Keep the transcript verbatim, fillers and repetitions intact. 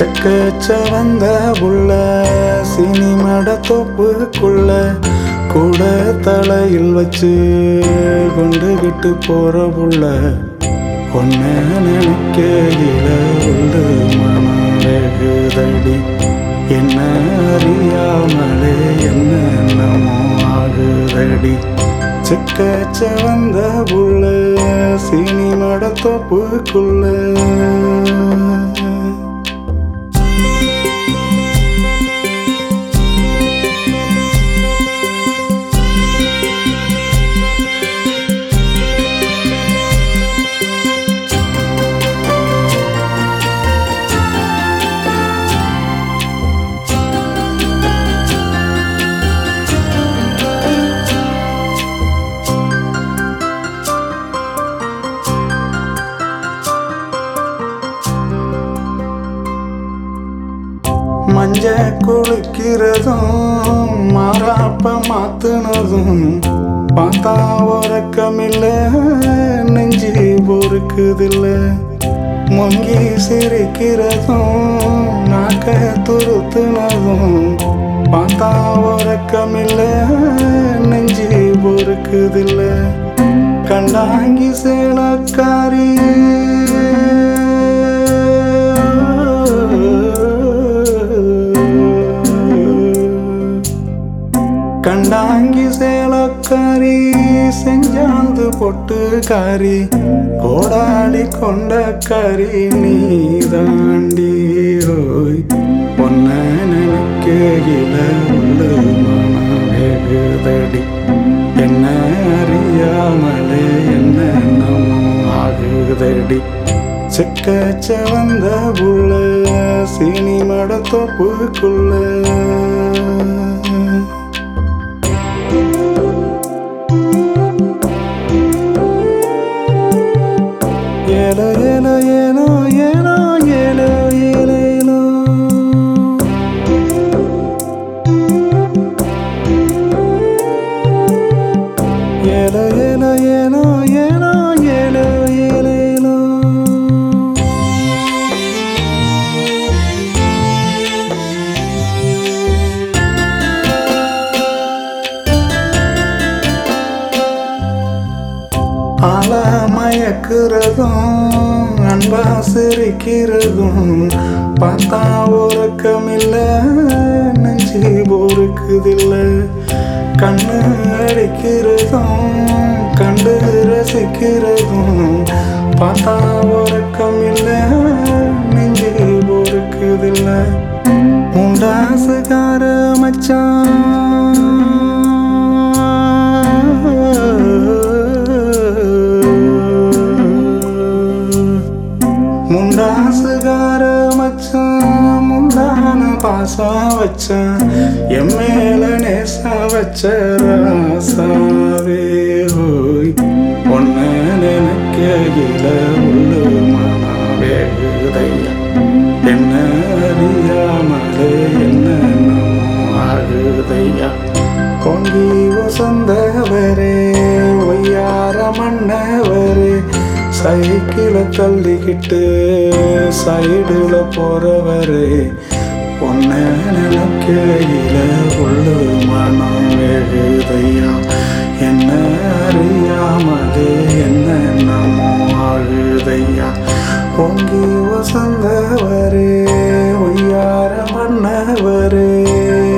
செக்கச்ச வந்த புள்ள சினிமட தொப்புக்குள்ள கூட தலையில் வச்சு கொண்டுகிட்டு போற புள்ள ஒன்ன நினைக்கையில உண்டு மனம் வேகுதடி என்ன அறியாமலே என்னென்னமோ ஆகுதடி செக்கச்ச வந்த புள்ள சினிமட தொப்புக்குள்ள மஞ்ச குளிக்கிறதும் மாறாப்ப மாத்துனதும் பார்த்தா உறக்கமில்ல நெஞ்சி பொறுக்குதில்ல மொங்கி சிரிக்கிறதும் நாக்க துருத்துனதும் பார்த்தா உறக்கமில்ல நெஞ்சி பொறுக்குதில்ல கண்டாங்கி சேலக்காரி கண்டாங்கி சேலக்காரி செஞ்சாந்து பொட்டு காரி கோடாடி கொண்ட காரி நீ தாண்டி ரோய் பொன்ன நினைக்கையில உள்ள மன வேகுதடி என்ன அறியாமலே என்னென்னமோ ஆகுதடி செக்கச்ச வந்த புள்ள சினிமட தொப்புக்குள்ள ஏலோ ஏலோ ஏலோ ஏலோ ஏலோ ஏலோ ஏலோ ஏலோ ஏலோ ஏலோ ஏலோ ஏலோ ஆல மயக்கிறதும் அன்பா சிரிக்கிறதும் பார்த்தா உறக்கமில்ல நெஞ்சி பொறுக்குதில்ல கண்ணு அடிக்கிறதும் கண்டு ரசிக்கிறதும் பார்த்தா உறக்கமில்ல நெஞ்சி பொறுக்குதில்ல முண்டாசுகார மச்சான் முண்டாசுகார மச்சான் முண்டான பாசம் வச்சான் என் மேல நேசா வச்ச ராசாவே ஹோய் பொன்ன நினைக்கையில உள்ளு மன வேகுதையா என்ன அறியாமலே என்னென்னமோ ஆகுதையா பொங்கி வசந்தவரே ஒய்யார மன்னவரே சைக்கிள தள்ளிக்கிட்டு சைடுல போறவரே பொன்ன நினைக்கையில உள்ளு மனம் வேகுதையா என்ன அறியாமலே என்னென்னமோ ஆகுதையா பொங்கி வசந்தவரே ஒய்யார மன்னவரே